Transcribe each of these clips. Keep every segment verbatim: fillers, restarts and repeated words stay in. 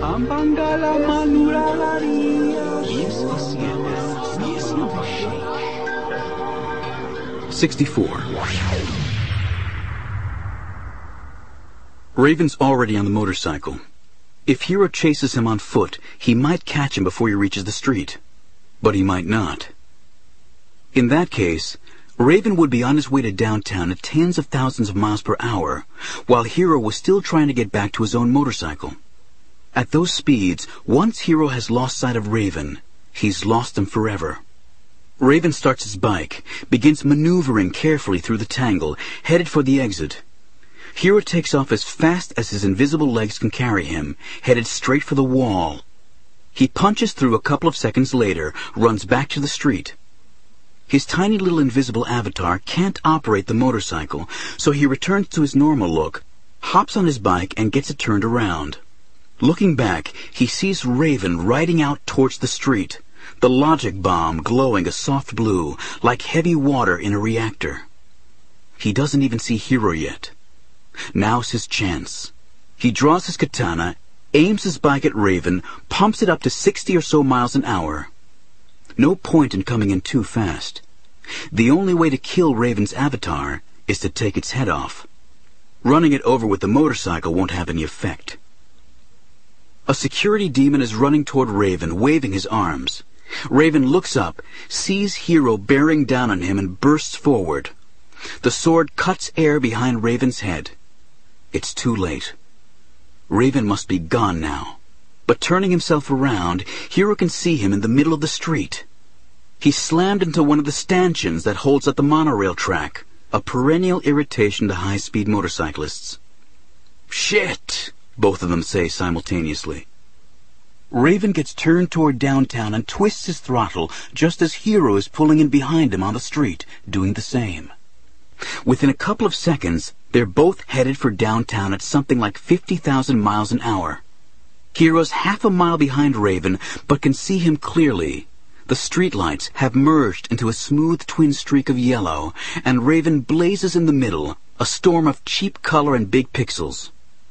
sixty-four. Raven's already on the motorcycle. If Hero chases him on foot, he might catch him before he reaches the street. But he might not. In that case, Raven would be on his way to downtown at tens of thousands of miles per hour, while Hero was still trying to get back to his own motorcycle. At those speeds, once Hero has lost sight of Raven, he's lost him forever. Raven starts his bike, begins maneuvering carefully through the tangle, headed for the exit. Hero takes off as fast as his invisible legs can carry him, headed straight for the wall. He punches through a couple of seconds later, runs back to the street. His tiny little invisible avatar can't operate the motorcycle, so he returns to his normal look, hops on his bike, and gets it turned around. Looking back, he sees Raven riding out towards the street, the logic bomb glowing a soft blue, like heavy water in a reactor. He doesn't even see Hero yet. Now's his chance. He draws his katana, aims his bike at Raven, pumps it up to sixty or so miles an hour. No point in coming in too fast. The only way to kill Raven's avatar is to take its head off. Running it over with the motorcycle won't have any effect. A security demon is running toward Raven, waving his arms. Raven looks up, sees Hero bearing down on him, and bursts forward. The sword cuts air behind Raven's head. It's too late. Raven must be gone now. But turning himself around, Hero can see him in the middle of the street. He's slammed into one of the stanchions that holds up the monorail track, a perennial irritation to high-speed motorcyclists. "Shit!" both of them say simultaneously. Raven gets turned toward downtown and twists his throttle just as Hero is pulling in behind him on the street, doing the same. Within a couple of seconds, they're both headed for downtown at something like fifty thousand miles an hour. Hero's half a mile behind Raven, but can see him clearly. The streetlights have merged into a smooth twin streak of yellow, and Raven blazes in the middle, a storm of cheap color and big pixels.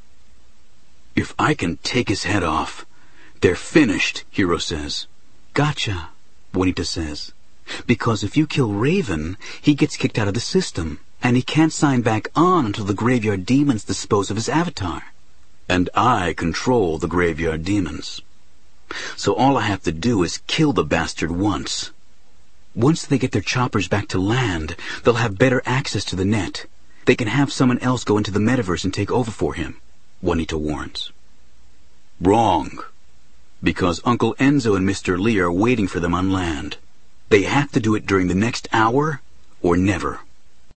"If I can take his head off, they're finished," Hero says. "Gotcha," Juanita says. "Because if you kill Raven, he gets kicked out of the system, and he can't sign back on until the graveyard demons dispose of his avatar. And I control the graveyard demons. So all I have to do is kill the bastard once. Once they get their choppers back to land, they'll have better access to the net. They can have someone else go into the metaverse and take over for him," Juanita warns. "Wrong. Because Uncle Enzo and Mister Lee are waiting for them on land. They have to do it during the next hour or never."